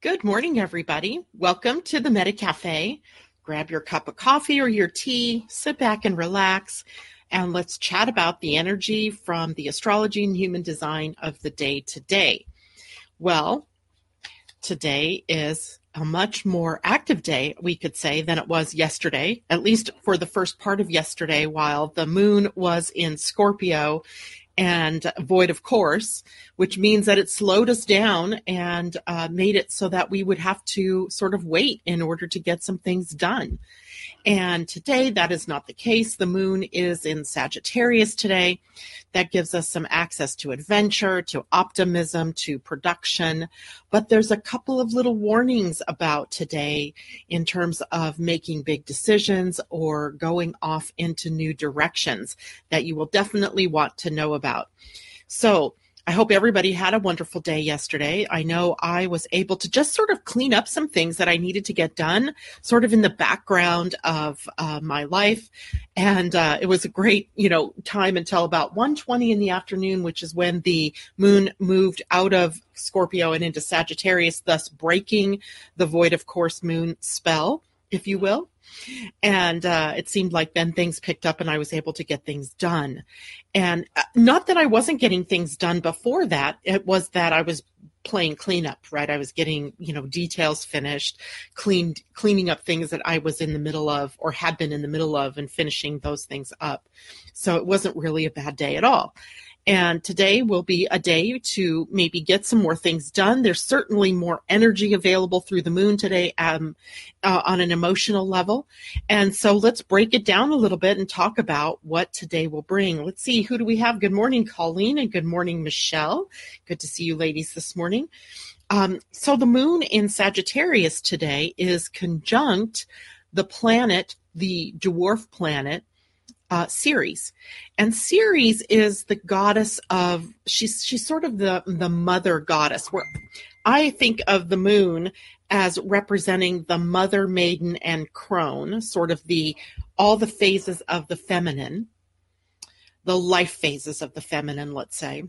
Good morning, everybody. Welcome to the Meta Cafe. Grab your cup of coffee or your tea, sit back and relax, and let's chat about the energy from the astrology and human design of the day today. Well, today is a much more active day, we could say, than it was yesterday, at least for the first part of yesterday, while the moon was in Scorpio and void of course, which means that it slowed us down and made it so that we would have to sort of wait in order to get some things done. And today, that is not the case. The moon is in Sagittarius today. That gives us some access to adventure, to optimism, to production. But there's a couple of little warnings about today in terms of making big decisions or going off into new directions that you will definitely want to know about. So I hope everybody had a wonderful day yesterday. I know I was able to just sort of clean up some things that I needed to get done, sort of in the background of my life. And it was a great, time until about 1:20 in the afternoon, which is when the moon moved out of Scorpio and into Sagittarius, thus breaking the void of course moon spell, if you will. And it seemed like then things picked up and I was able to get things done. And not that I wasn't getting things done before that, it was that I was playing cleanup, right? I was getting, details finished, cleaning up things that I was in the middle of or had been in the middle of and finishing those things up. So it wasn't really a bad day at all. And today will be a day to maybe get some more things done. There's certainly more energy available through the moon today on an emotional level. And so let's break it down a little bit and talk about what today will bring. Let's see, who do we have? Good morning, Colleen, and good morning, Michelle. Good to see you ladies this morning. So the moon in Sagittarius today is conjunct the planet, the dwarf planet, Ceres. And Ceres is the goddess of, she's sort of the mother goddess, where I think of the moon as representing the mother, maiden, and crone, sort of all the phases of the feminine, the life phases of the feminine, let's say.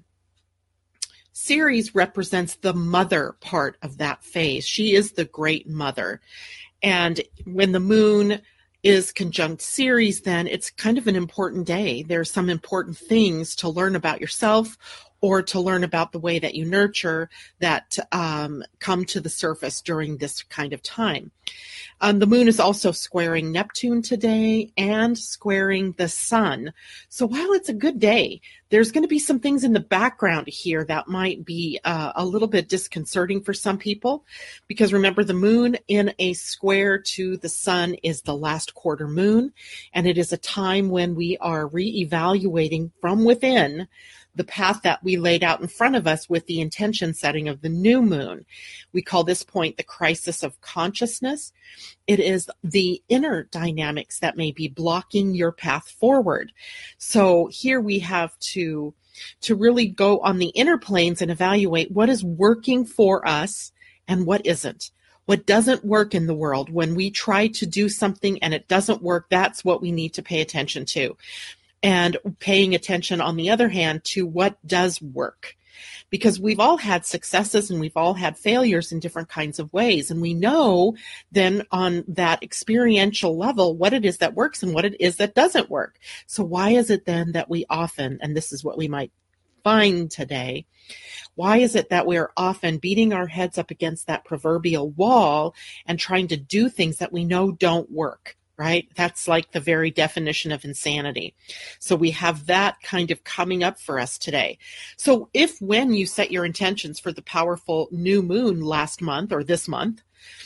Ceres represents the mother part of that phase. She is the great mother. And when the moon is conjunct Ceres, then it's kind of an important day. There's some important things to learn about yourself or to learn about the way that you nurture that come to the surface during this kind of time. The moon is also squaring Neptune today and squaring the sun. So while it's a good day, there's going to be some things in the background here that might be a little bit disconcerting for some people, because remember, the moon in a square to the sun is the last quarter moon, and it is a time when we are reevaluating from within the path that we laid out in front of us with the intention setting of the new moon. We call this point the crisis of consciousness. It is the inner dynamics that may be blocking your path forward. So here we have to really go on the inner planes and evaluate what is working for us and what isn't. What doesn't work in the world, when we try to do something and it doesn't work, that's what we need to pay attention to. And paying attention, on the other hand, to what does work. Because we've all had successes and we've all had failures in different kinds of ways. And we know then on that experiential level what it is that works and what it is that doesn't work. So why is it then that we often, and this is what we might find today, why is it that we're often beating our heads up against that proverbial wall and trying to do things that we know don't work? Right? That's like the very definition of insanity. So we have that kind of coming up for us today. So when you set your intentions for the powerful new moon last month or this month,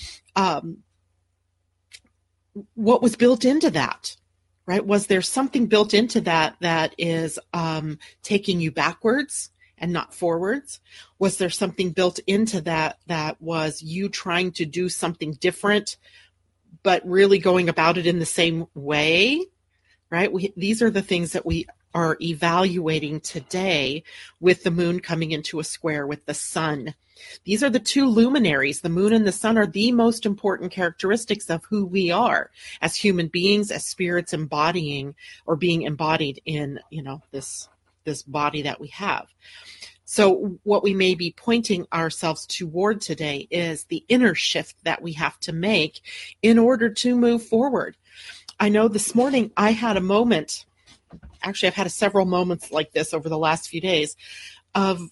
what was built into that? Right? Was there something built into that is taking you backwards and not forwards? Was there something built into that was you trying to do something different, but really going about it in the same way, right? These are the things that we are evaluating today with the moon coming into a square with the sun. These are the two luminaries. The moon and the sun are the most important characteristics of who we are as human beings, as spirits embodying or being embodied in, this body that we have. So what we may be pointing ourselves toward today is the inner shift that we have to make in order to move forward. I know this morning I had a moment, actually I've had several moments like this over the last few days of,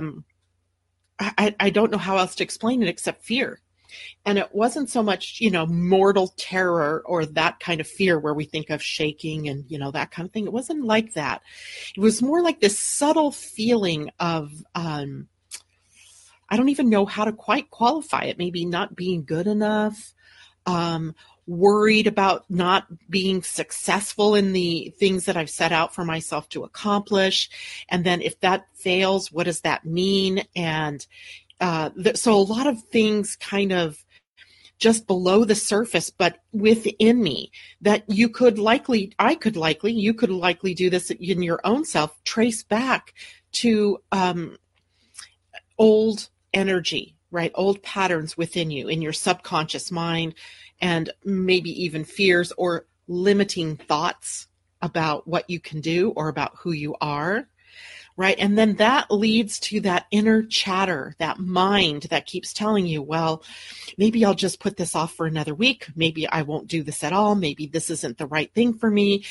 I don't know how else to explain it except fear. And it wasn't so much, mortal terror or that kind of fear where we think of shaking and, that kind of thing. It wasn't like that. It was more like this subtle feeling of, I don't even know how to quite qualify it. Maybe not being good enough, worried about not being successful in the things that I've set out for myself to accomplish. And then if that fails, what does that mean? And so a lot of things kind of just below the surface, but within me that you could likely do this in your own self, trace back to old energy, right? Old patterns within you, in your subconscious mind, and maybe even fears or limiting thoughts about what you can do or about who you are. Right. And then that leads to that inner chatter, that mind that keeps telling you, well, maybe I'll just put this off for another week. Maybe I won't do this at all. Maybe this isn't the right thing for me.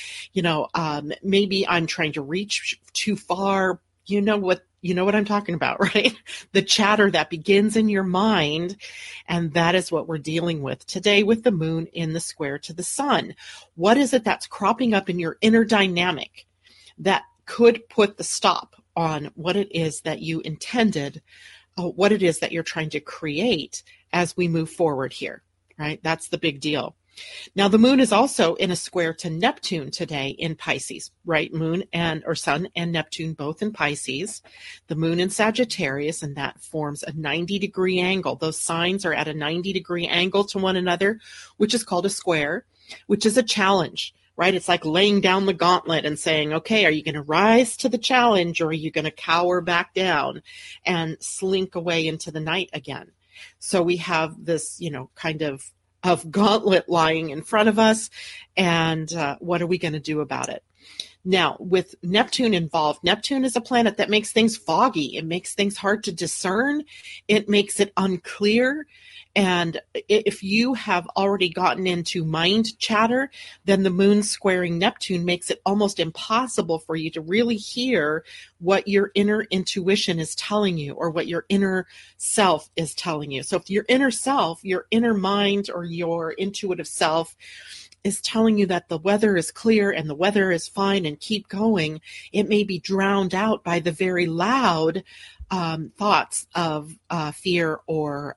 Maybe I'm trying to reach too far. You know what I'm talking about, right? The chatter that begins in your mind. And that is what we're dealing with today with the moon in the square to the sun. What is it that's cropping up in your inner dynamic that could put the stop on what it is that you intended, what it is that you're trying to create as we move forward here, right? That's the big deal. Now, the moon is also in a square to Neptune today in Pisces, right? Sun and Neptune both in Pisces. The moon in Sagittarius, and that forms a 90-degree angle. Those signs are at a 90-degree angle to one another, which is called a square, which is a challenge. Right? It's like laying down the gauntlet and saying, okay, are you going to rise to the challenge, or are you going to cower back down and slink away into the night again? So we have this, kind of gauntlet lying in front of us. And what are we going to do about it? Now, with Neptune involved, Neptune is a planet that makes things foggy. It makes things hard to discern. It makes it unclear. And if you have already gotten into mind chatter, then the moon squaring Neptune makes it almost impossible for you to really hear what your inner intuition is telling you or what your inner self is telling you. So if your inner self, your inner mind, or your intuitive self is telling you that the weather is clear and the weather is fine and keep going, it may be drowned out by the very loud thoughts of fear or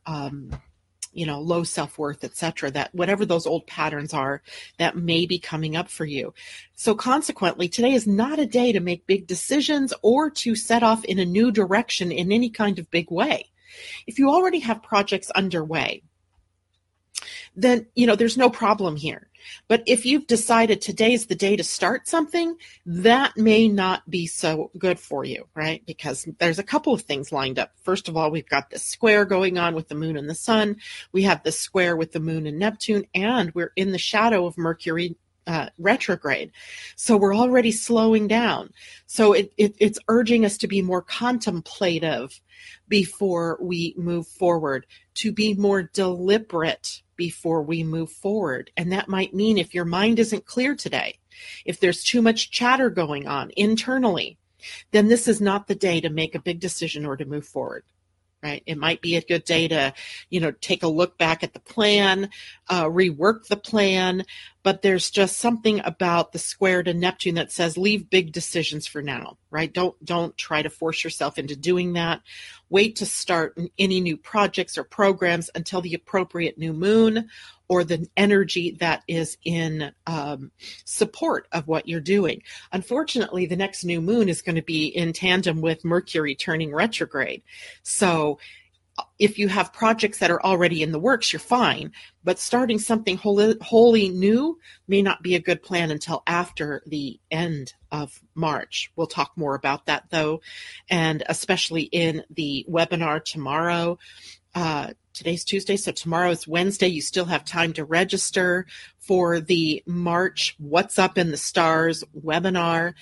low self-worth, etc., that whatever those old patterns are that may be coming up for you. So consequently, today is not a day to make big decisions or to set off in a new direction in any kind of big way. If you already have projects underway, then, there's no problem here. But if you've decided today's the day to start something, that may not be so good for you, right? Because there's a couple of things lined up. First of all, we've got this square going on with the moon and the sun. We have this square with the moon and Neptune, and we're in the shadow of Mercury retrograde. So we're already slowing down. So it's urging us to be more contemplative before we move forward, to be more deliberate before we move forward. And that might mean if your mind isn't clear today, if there's too much chatter going on internally, then this is not the day to make a big decision or to move forward. Right? It might be a good day to, take a look back at the plan, rework the plan, but there's just something about the square to Neptune that says leave big decisions for now, right? Don't try to force yourself into doing that. Wait to start any new projects or programs until the appropriate new moon or the energy that is in support of what you're doing. Unfortunately, the next new moon is going to be in tandem with Mercury turning retrograde. So if you have projects that are already in the works, you're fine. But starting something wholly new may not be a good plan until after the end of March. We'll talk more about that, though, and especially in the webinar tomorrow. Today's Tuesday, so tomorrow is Wednesday. You still have time to register for the March What's Up in the Stars webinar.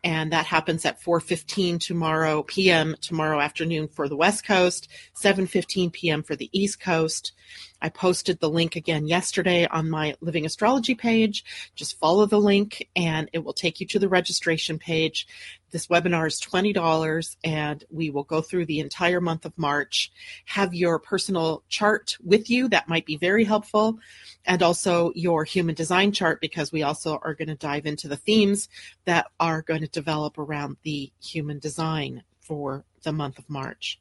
and that happens at 4:15 p.m. tomorrow afternoon for the West Coast, 7:15 p.m. for the East Coast. I posted the link again yesterday on my Living Astrology page. Just follow the link and it will take you to the registration page. This webinar is $20 and we will go through the entire month of March. Have your personal chart with you. That might be very helpful. And also your human design chart, because we also are going to dive into the themes that are going to develop around the human design for the month of March.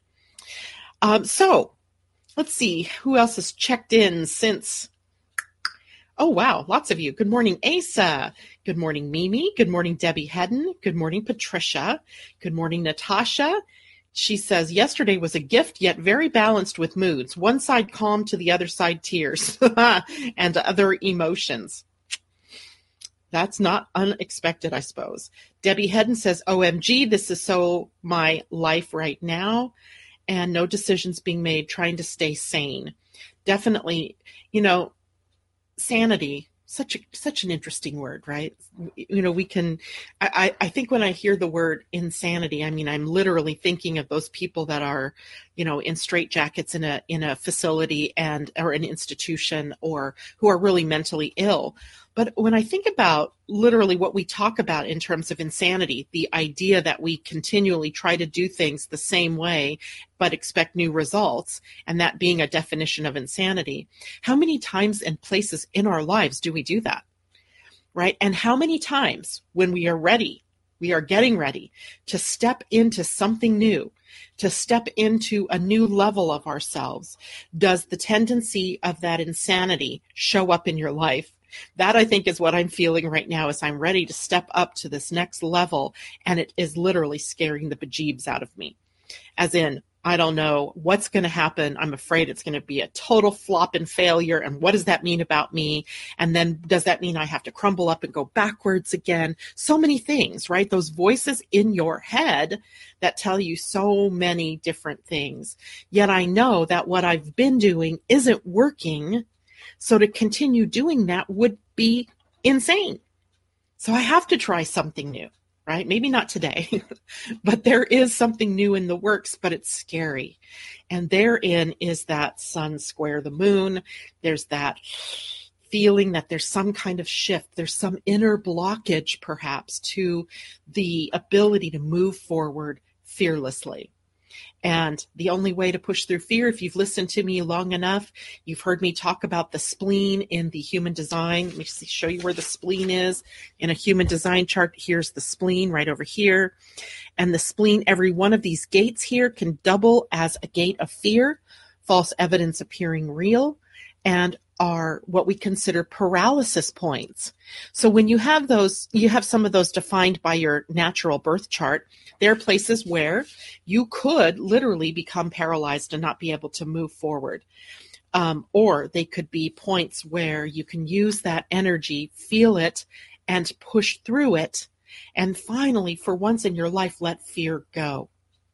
So let's see who else has checked in since. Oh, wow. Lots of you. Good morning, Asa. Good morning, Mimi. Good morning, Debbie Hedden. Good morning, Patricia. Good morning, Natasha. She says, yesterday was a gift, yet very balanced with moods. One side calm to the other side tears and other emotions. That's not unexpected, I suppose. Debbie Hedden says, OMG, this is so my life right now. And no decisions being made, trying to stay sane. Definitely, sanity, such an interesting word, right? We can, I think when I hear the word insanity, I'm literally thinking of those people that are, in straitjackets in a facility or an institution, or who are really mentally ill. But when I think about literally what we talk about in terms of insanity, the idea that we continually try to do things the same way, but expect new results, and that being a definition of insanity, how many times and places in our lives do we do that, right? And how many times when we are ready, we are getting ready to step into something new, to step into a new level of ourselves, does the tendency of that insanity show up in your life? That, I think, is what I'm feeling right now, as I'm ready to step up to this next level, and it is literally scaring the bejeebs out of me. As in, I don't know what's going to happen. I'm afraid it's going to be a total flop and failure, and what does that mean about me? And then does that mean I have to crumble up and go backwards again? So many things, right? Those voices in your head that tell you so many different things. Yet I know that what I've been doing isn't working. So to continue doing that would be insane. So I have to try something new, right? Maybe not today, but there is something new in the works, but it's scary. And therein is that sun square the moon. There's that feeling that there's some kind of shift. There's some inner blockage, perhaps, to the ability to move forward fearlessly. And the only way to push through fear, if you've listened to me long enough, you've heard me talk about the spleen in the human design. Let me show you where the spleen is in a human design chart. Here's the spleen right over here. And the spleen, every one of these gates here can double as a gate of fear, false evidence appearing real, and are what we consider paralysis points. So when you have those, you have some of those defined by your natural birth chart. There are places where you could literally become paralyzed and not be able to move forward. Or they could be points where you can use that energy, feel it, and push through it. And finally, for once in your life, let fear go.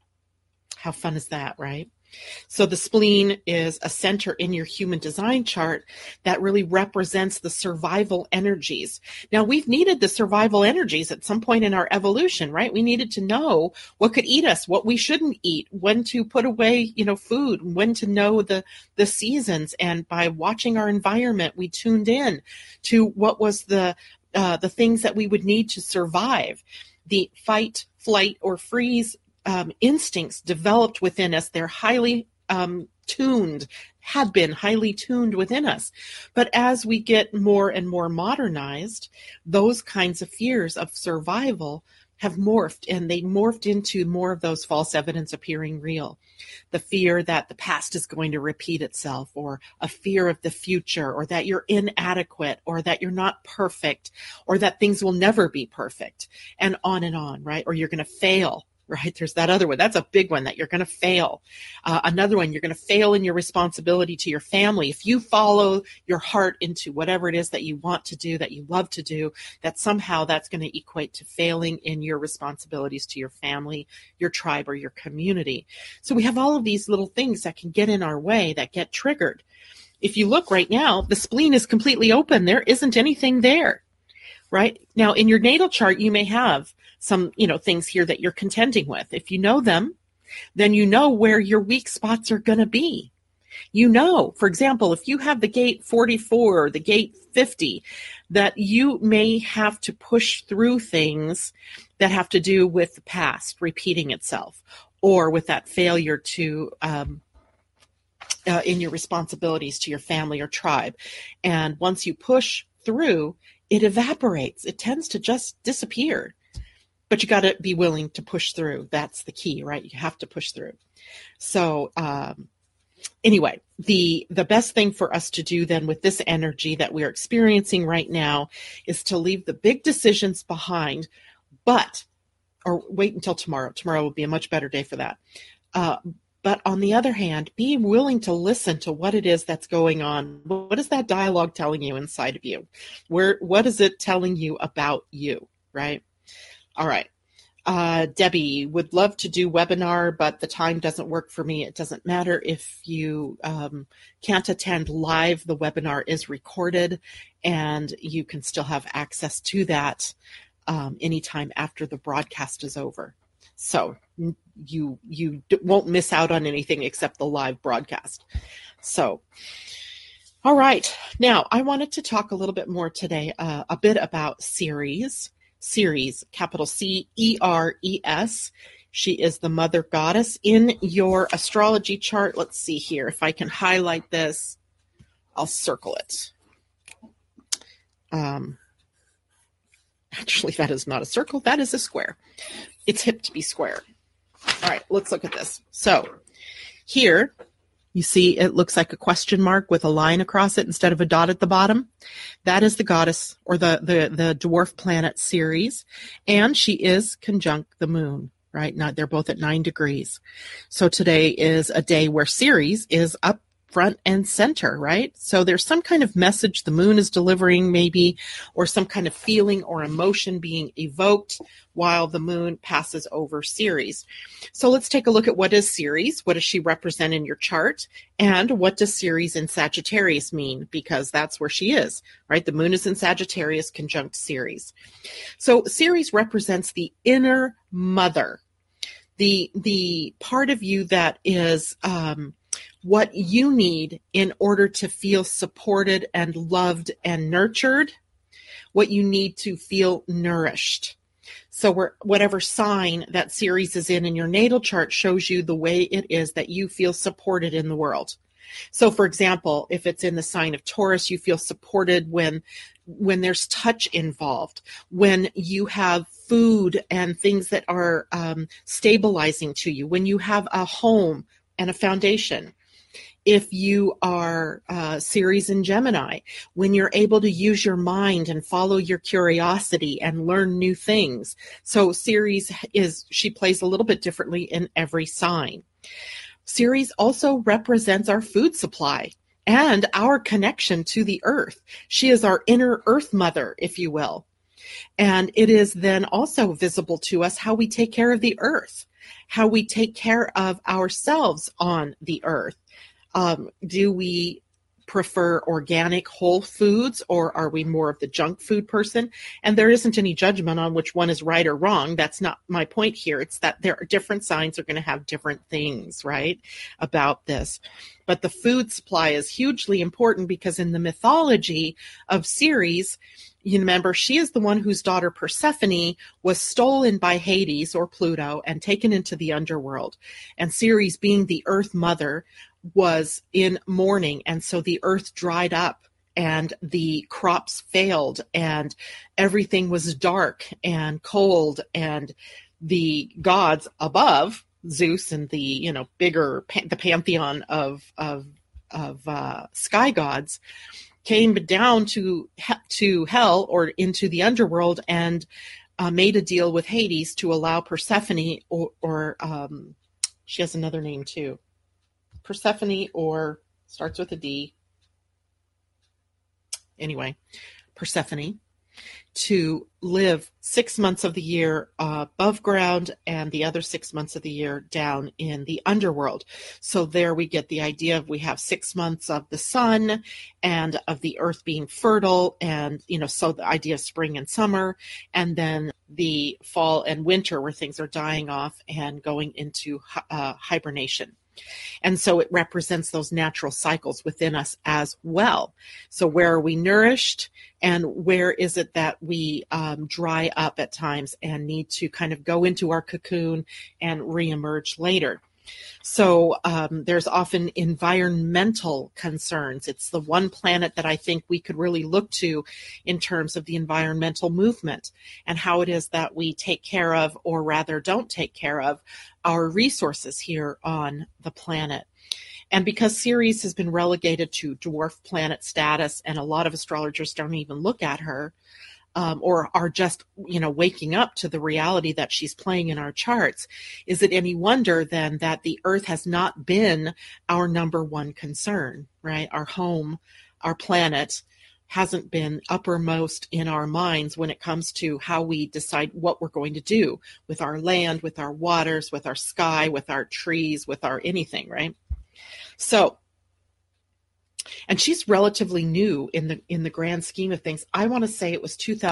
How fun is that, right? So the spleen is a center in your human design chart that really represents the survival energies. Now, we've needed the survival energies at some point in our evolution, right? We needed to know what could eat us, what we shouldn't eat, when to put away, food, when to know the seasons. And by watching our environment, we tuned in to what was the things that we would need to survive. The fight, flight, or freeze instincts developed within us. They're highly tuned, have been highly tuned within us. But as we get more and more modernized, those kinds of fears of survival have morphed, and they morphed into more of those false evidence appearing real. The fear that the past is going to repeat itself, or a fear of the future, or that you're inadequate, or that you're not perfect, or that things will never be perfect, and on, right? Or you're going to fail. Right? There's that other one. That's a big one, that you're going to fail. Another one, you're going to fail in your responsibility to your family. If you follow your heart into whatever it is that you want to do, that you love to do, that somehow that's going to equate to failing in your responsibilities to your family, your tribe, or your community. So we have all of these little things that can get in our way, that get triggered. If you look right now, the spleen is completely open. There isn't anything there. Right? Now, in your natal chart, you may have things here that you're contending with. If you know them, then you know where your weak spots are going to be. For example, if you have the gate 44 or the gate 50, that you may have to push through things that have to do with the past repeating itself, or with that failure to in your responsibilities to your family or tribe. And once you push through, it evaporates. It tends to just disappear. But you got to be willing to push through. That's the key, right? You have to push through. So anyway, the best thing for us to do then with this energy that we're experiencing right now is to leave the big decisions behind, or wait until tomorrow. Tomorrow will be a much better day for that. But on the other hand, be willing to listen to what it is that's going on. What is that dialogue telling you inside of you? What is it telling you about you, right? All right. Debbie would love to do webinar, but the time doesn't work for me. It doesn't matter if you can't attend live. The webinar is recorded, and you can still have access to that anytime after the broadcast is over. So you won't miss out on anything except the live broadcast. So, all right. Now, I wanted to talk a little bit more today, a bit about Ceres. Ceres, capital Ceres. She is the mother goddess in your astrology chart. Let's see here. If I can highlight this, I'll circle it. Actually, that is not a circle. That is a square. It's hip to be square. All right, let's look at this. So here, you see it looks like a question mark with a line across it instead of a dot at the bottom. That is the goddess, or the dwarf planet Ceres, and she is conjunct the moon, right? Now they're both at 9 degrees. So today is a day where Ceres is up front and center, right? So there's some kind of message the moon is delivering maybe, or some kind of feeling or emotion being evoked while the moon passes over Ceres. So let's take a look at what is Ceres. What does she represent in your chart? And what does Ceres in Sagittarius mean? Because that's where she is, right? The moon is in Sagittarius conjunct Ceres. So Ceres represents the inner mother, the part of you that is what you need in order to feel supported and loved and nurtured, what you need to feel nourished. So whatever sign that Ceres is in your natal chart shows you the way it is that you feel supported in the world. So for example, if it's in the sign of Taurus, you feel supported when there's touch involved, when you have food and things that are stabilizing to you, when you have a home and a foundation. If you are Ceres in Gemini, when you're able to use your mind and follow your curiosity and learn new things. So Ceres she plays a little bit differently in every sign. Ceres also represents our food supply and our connection to the earth. She is our inner earth mother, if you will. And it is then also visible to us how we take care of the earth, how we take care of ourselves on the earth. Do we prefer organic whole foods, or are we more of the junk food person? And there isn't any judgment on which one is right or wrong. That's not my point here. It's that there are different signs are going to have different things, right, about this. But the food supply is hugely important because in the mythology of Ceres, you remember, she is the one whose daughter Persephone was stolen by Hades or Pluto and taken into the underworld. And Ceres, being the earth mother, was in mourning, and so the earth dried up and the crops failed and everything was dark and cold, and the gods above, Zeus and the bigger the pantheon of sky gods, came down to hell or into the underworld and made a deal with Hades to allow Persephone, or she has another name too. Persephone, or starts with a D. Anyway, Persephone to live 6 months of the year above ground and the other 6 months of the year down in the underworld. So there we get the idea of we have 6 months of the sun and of the earth being fertile, and so the idea of spring and summer, and then the fall and winter where things are dying off and going into hibernation. And so it represents those natural cycles within us as well. So where are we nourished, and where is it that we dry up at times and need to kind of go into our cocoon and reemerge later? So there's often environmental concerns. It's the one planet that I think we could really look to in terms of the environmental movement and how it is that we take care of, or rather don't take care of, our resources here on the planet. And because Ceres has been relegated to dwarf planet status, and a lot of astrologers don't even look at her, or are just, waking up to the reality that she's playing in our charts, is it any wonder then that the Earth has not been our number one concern, right? Our home, our planet hasn't been uppermost in our minds when it comes to how we decide what we're going to do with our land, with our waters, with our sky, with our trees, with our anything, right? So, and she's relatively new in the grand scheme of things. I want to say it was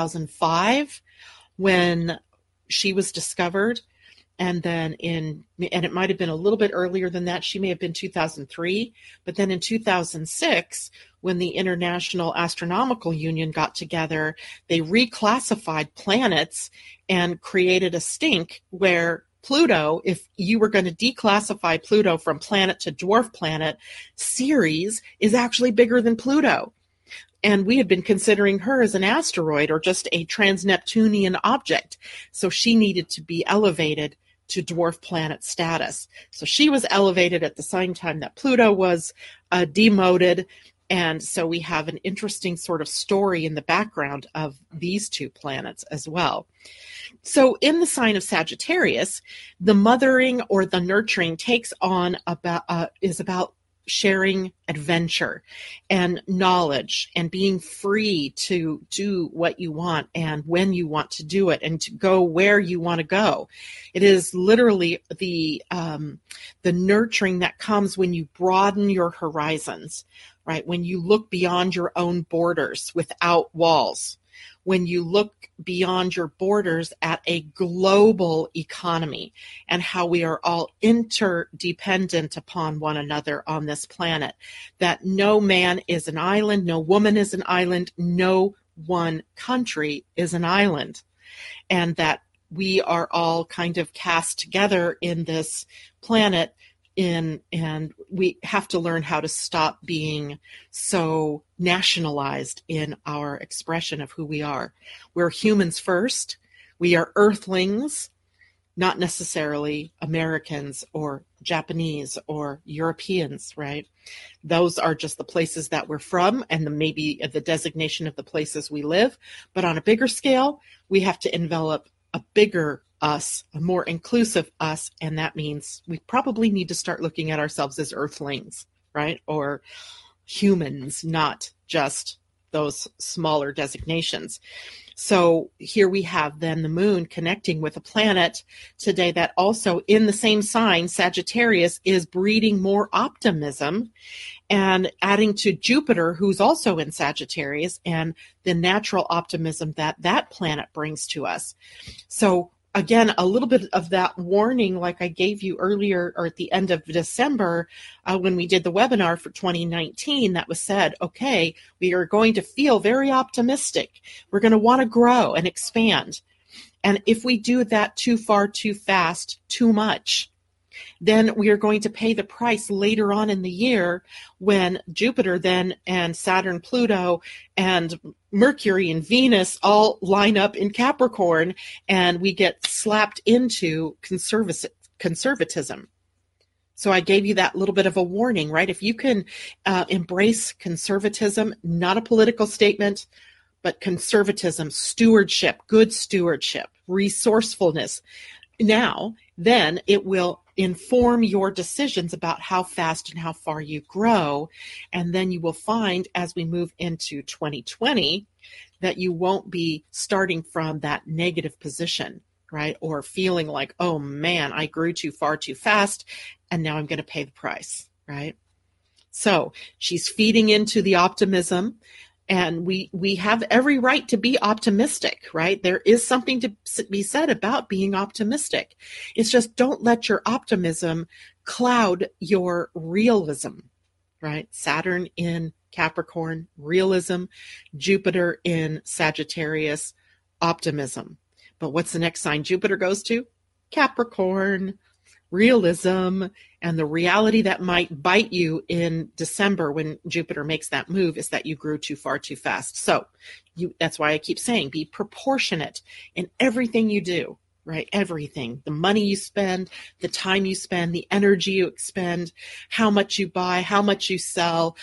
2005 when she was discovered, and then and it might have been a little bit earlier than that. She may have been 2003, but then in 2006, when the International Astronomical Union got together, they reclassified planets and created a stink where Pluto, if you were going to declassify Pluto from planet to dwarf planet, Ceres is actually bigger than Pluto. And we had been considering her as an asteroid or just a trans-Neptunian object. So she needed to be elevated to dwarf planet status. So she was elevated at the same time that Pluto was demoted. And so we have an interesting sort of story in the background of these two planets as well. So in the sign of Sagittarius, the mothering or the nurturing takes on is about sharing adventure and knowledge and being free to do what you want and when you want to do it and to go where you want to go. It is literally the nurturing that comes when you broaden your horizons, right? When you look beyond your own borders without walls. When you look beyond your borders at a global economy and how we are all interdependent upon one another on this planet, that no man is an island, no woman is an island, no one country is an island, and that we are all kind of cast together in this planet and we have to learn how to stop being so nationalized in our expression of who we are. We're humans first. We are earthlings, not necessarily Americans or Japanese or Europeans, right? Those are just the places that we're from and maybe the designation of the places we live. But on a bigger scale, we have to envelop a bigger us, a more inclusive us, and that means we probably need to start looking at ourselves as earthlings, right? Or humans, not just those smaller designations. So here we have then the moon connecting with a planet today that also in the same sign, Sagittarius, is breeding more optimism and adding to Jupiter, who's also in Sagittarius, and the natural optimism that that planet brings to us. So again, a little bit of that warning like I gave you earlier or at the end of December when we did the webinar for 2019 that was said, okay, we are going to feel very optimistic. We're going to want to grow and expand. And if we do that too far, too fast, too much, then we are going to pay the price later on in the year when Jupiter then and Saturn, Pluto, and Mercury and Venus all line up in Capricorn and we get slapped into conservatism. So I gave you that little bit of a warning, right? If you can embrace conservatism, not a political statement, but conservatism, stewardship, good stewardship, resourcefulness, now, then it will inform your decisions about how fast and how far you grow. And then you will find as we move into 2020 that you won't be starting from that negative position, right? Or feeling like, oh man, I grew too far too fast and now I'm going to pay the price, right? So she's feeding into the optimism, and we have every right to be optimistic, right? There is something to be said about being optimistic. It's just don't let your optimism cloud your realism, right? Saturn in Capricorn, realism, Jupiter in Sagittarius, optimism. But what's the next sign Jupiter goes to? Capricorn, realism, and the reality that might bite you in December when Jupiter makes that move is that you grew too far too fast. So that's why I keep saying be proportionate in everything you do, right? Everything, the money you spend, the time you spend, the energy you expend, how much you buy, how much you sell,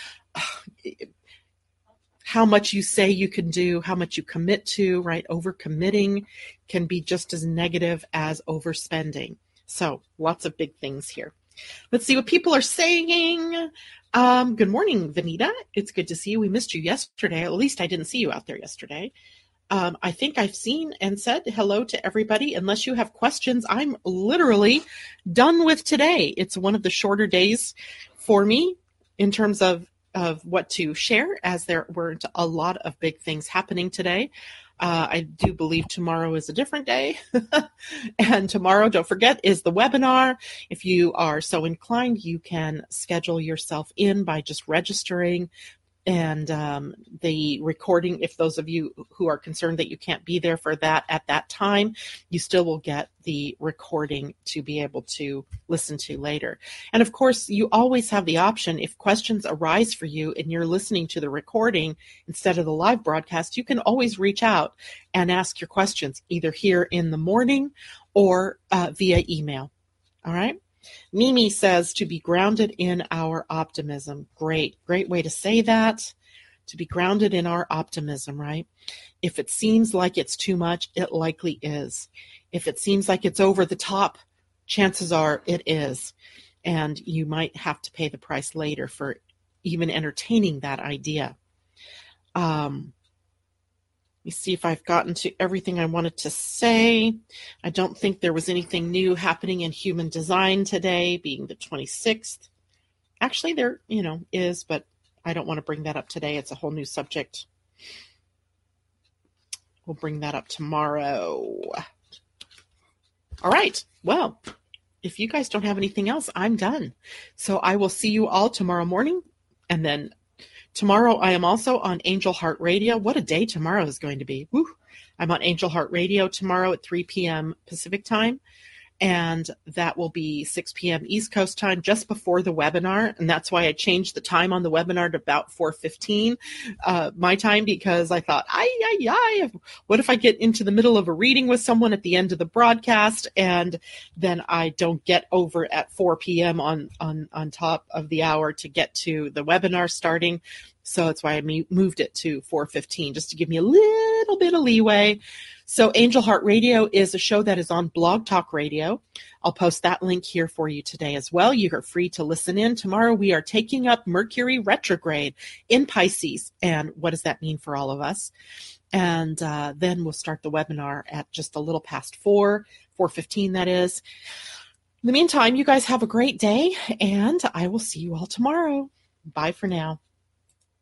how much you say you can do, how much you commit to, right? Overcommitting can be just as negative as overspending. So lots of big things here. Let's see what people are saying. Good morning, Vanita. It's good to see you. We missed you yesterday. At least I didn't see you out there yesterday. I think I've seen and said hello to everybody. Unless you have questions, I'm literally done with today. It's one of the shorter days for me in terms of what to share, as there weren't a lot of big things happening today. I do believe tomorrow is a different day. And tomorrow, don't forget, is the webinar. If you are so inclined, you can schedule yourself in by just registering. And the recording, if those of you who are concerned that you can't be there for that at that time, you still will get the recording to be able to listen to later. And of course, you always have the option, if questions arise for you and you're listening to the recording instead of the live broadcast, you can always reach out and ask your questions either here in the morning or via email. All right. Mimi says to be grounded in our optimism. Great way to say that. To be grounded in our optimism, right? If it seems like it's too much, it likely is. If it seems like it's over the top, chances are it is. And you might have to pay the price later for even entertaining that idea. Let me see if I've gotten to everything I wanted to say. I don't think there was anything new happening in human design today, being the 26th. Actually, there, is, but I don't want to bring that up today. It's a whole new subject. We'll bring that up tomorrow. All right. Well, if you guys don't have anything else, I'm done. So I will see you all tomorrow morning, and then tomorrow, I am also on Angel Heart Radio. What a day tomorrow is going to be. Woo. I'm on Angel Heart Radio tomorrow at 3 p.m. Pacific time, and that will be 6 p.m. East Coast time, just before the webinar. And that's why I changed the time on the webinar to about 4:15 my time, because I thought, what if I get into the middle of a reading with someone at the end of the broadcast, and then I don't get over at 4 p.m. on top of the hour to get to the webinar starting. So that's why I moved it to 4:15, just to give me a little bit of leeway. So Angel Heart Radio is a show that is on Blog Talk Radio. I'll post that link here for you today as well. You are free to listen in. Tomorrow we are taking up Mercury retrograde in Pisces. And what does that mean for all of us? And then we'll start the webinar at just a little past 4:15 that is. In the meantime, you guys have a great day, and I will see you all tomorrow. Bye for now.